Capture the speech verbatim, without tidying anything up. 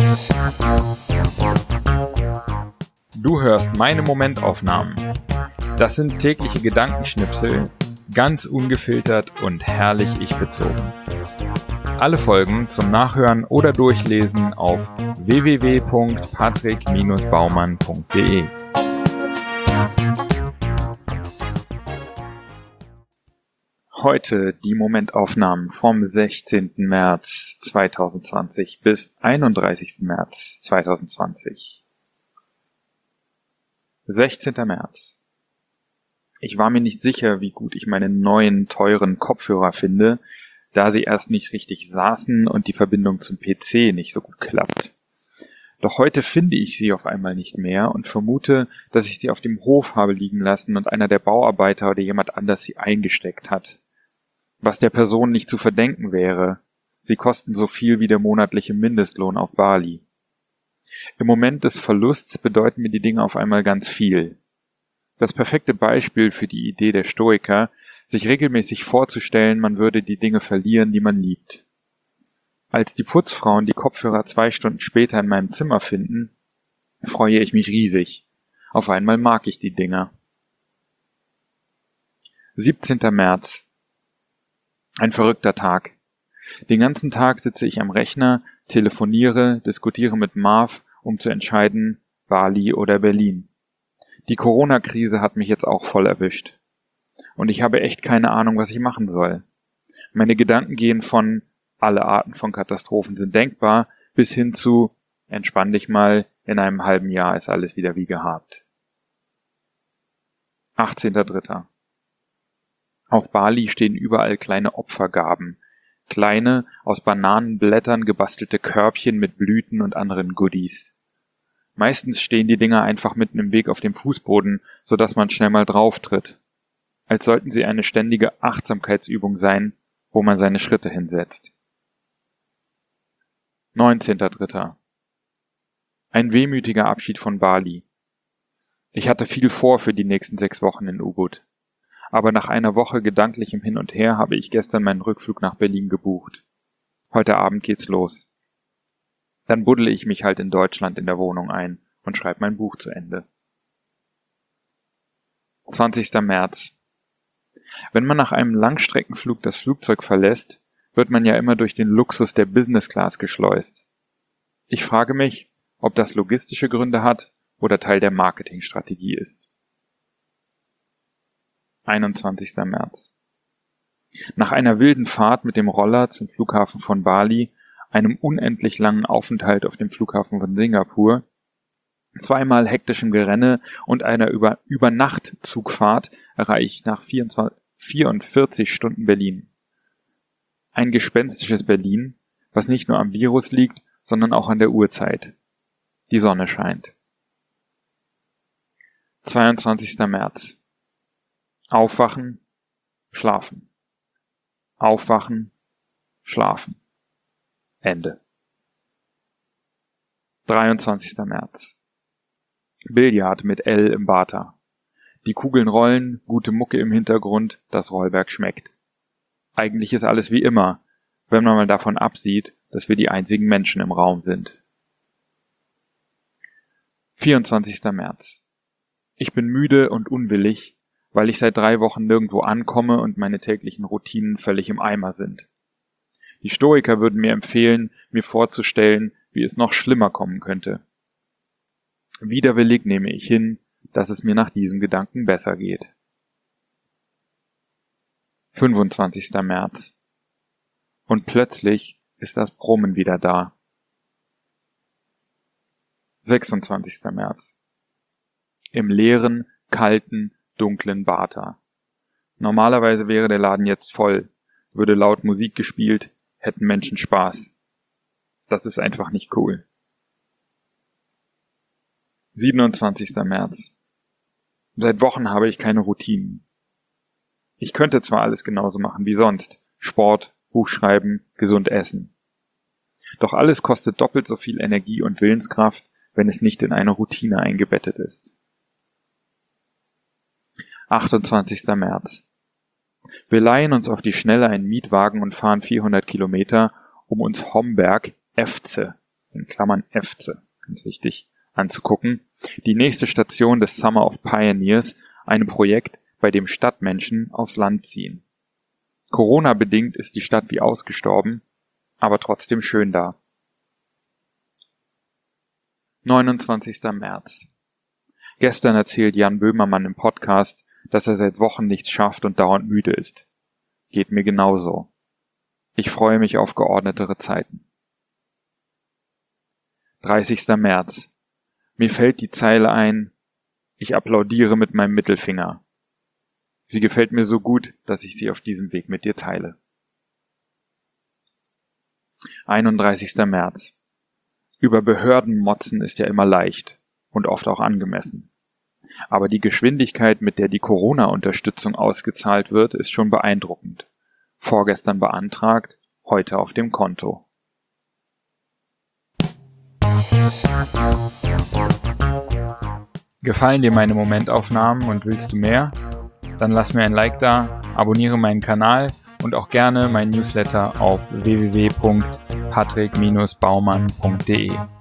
Du hörst meine Momentaufnahmen. Das sind tägliche Gedankenschnipsel, ganz ungefiltert und herrlich ich-bezogen. Alle Folgen zum Nachhören oder Durchlesen auf w w w punkt patrick Bindestrich baumann punkt d e. Heute die Momentaufnahmen vom sechzehnten März zweitausendzwanzig bis einunddreißigsten März zweitausendzwanzig. sechzehnten März. Ich war mir nicht sicher, wie gut ich meine neuen, teuren Kopfhörer finde, da sie erst nicht richtig saßen und die Verbindung zum P C nicht so gut klappt. Doch heute finde ich sie auf einmal nicht mehr und vermute, dass ich sie auf dem Hof habe liegen lassen und einer der Bauarbeiter oder jemand anders sie eingesteckt hat. Was der Person nicht zu verdenken wäre. Sie kosten so viel wie der monatliche Mindestlohn auf Bali. Im Moment des Verlusts bedeuten mir die Dinge auf einmal ganz viel. Das perfekte Beispiel für die Idee der Stoiker, sich regelmäßig vorzustellen, man würde die Dinge verlieren, die man liebt. Als die Putzfrauen die Kopfhörer zwei Stunden später in meinem Zimmer finden, freue ich mich riesig. Auf einmal mag ich die Dinger. siebzehnten März. Ein verrückter Tag. Den ganzen Tag sitze ich am Rechner, telefoniere, diskutiere mit Marv, um zu entscheiden, Bali oder Berlin. Die Corona-Krise hat mich jetzt auch voll erwischt. Und ich habe echt keine Ahnung, was ich machen soll. Meine Gedanken gehen von alle Arten von Katastrophen sind denkbar bis hin zu entspann dich mal, in einem halben Jahr ist alles wieder wie gehabt. achtzehnten dritten Auf Bali stehen überall kleine Opfergaben. Kleine, aus Bananenblättern gebastelte Körbchen mit Blüten und anderen Goodies. Meistens stehen die Dinger einfach mitten im Weg auf dem Fußboden, sodass man schnell mal drauf tritt. Als sollten sie eine ständige Achtsamkeitsübung sein, wo man seine Schritte hinsetzt. neunzehnten dritten Ein wehmütiger Abschied von Bali. Ich hatte viel vor für die nächsten sechs Wochen in Ubud. Aber nach einer Woche gedanklichem Hin und Her habe ich gestern meinen Rückflug nach Berlin gebucht. Heute Abend geht's los. Dann buddel ich mich halt in Deutschland in der Wohnung ein und schreibe mein Buch zu Ende. zwanzigsten März. Wenn man nach einem Langstreckenflug das Flugzeug verlässt, wird man ja immer durch den Luxus der Business Class geschleust. Ich frage mich, ob das logistische Gründe hat oder Teil der Marketingstrategie ist. einundzwanzigsten März. Nach einer wilden Fahrt mit dem Roller zum Flughafen von Bali, einem unendlich langen Aufenthalt auf dem Flughafen von Singapur, zweimal hektischem Gerenne und einer Über- Übernacht-Zugfahrt erreiche ich nach vierundvierzig Stunden Berlin. Ein gespenstisches Berlin, was nicht nur am Virus liegt, sondern auch an der Uhrzeit. Die Sonne scheint. zweiundzwanzigsten März. Aufwachen, schlafen. Aufwachen, schlafen. Ende. dreiundzwanzigsten März. Billard mit L im Bata. Die Kugeln rollen, gute Mucke im Hintergrund, das Rollwerk schmeckt. Eigentlich ist alles wie immer, wenn man mal davon absieht, dass wir die einzigen Menschen im Raum sind. vierundzwanzigsten März. Ich bin müde und unwillig, weil ich seit drei Wochen nirgendwo ankomme und meine täglichen Routinen völlig im Eimer sind. Die Stoiker würden mir empfehlen, mir vorzustellen, wie es noch schlimmer kommen könnte. Widerwillig nehme ich hin, dass es mir nach diesem Gedanken besser geht. fünfundzwanzigsten März. Und plötzlich ist das Brummen wieder da. sechsundzwanzigsten März. Im leeren, kalten, dunklen Bata. Normalerweise wäre der Laden jetzt voll, würde laut Musik gespielt, hätten Menschen Spaß. Das ist einfach nicht cool. siebenundzwanzigsten März. Seit Wochen habe ich keine Routinen. Ich könnte zwar alles genauso machen wie sonst, Sport, Buch schreiben, gesund essen. Doch alles kostet doppelt so viel Energie und Willenskraft, wenn es nicht in eine Routine eingebettet ist. achtundzwanzigsten März. Wir leihen uns auf die Schnelle einen Mietwagen und fahren vierhundert Kilometer, um uns Homberg, Efze, in Klammern Efze, ganz wichtig, anzugucken. Die nächste Station des Summer of Pioneers, einem Projekt, bei dem Stadtmenschen aufs Land ziehen. Corona-bedingt ist die Stadt wie ausgestorben, aber trotzdem schön da. neunundzwanzigster März. Gestern erzählt Jan Böhmermann im Podcast, dass er seit Wochen nichts schafft und dauernd müde ist. Geht mir genauso. Ich freue mich auf geordnetere Zeiten. dreißigster März. Mir fällt die Zeile ein, ich applaudiere mit meinem Mittelfinger. Sie gefällt mir so gut, dass ich sie auf diesem Weg mit dir teile. einunddreißigster März. Über Behörden motzen ist ja immer leicht und oft auch angemessen. Aber die Geschwindigkeit, mit der die Corona-Unterstützung ausgezahlt wird, ist schon beeindruckend. Vorgestern beantragt, heute auf dem Konto. Gefallen dir meine Momentaufnahmen und willst du mehr? Dann lass mir ein Like da, abonniere meinen Kanal und auch gerne mein Newsletter auf w w w punkt patrick Bindestrich baumann punkt de.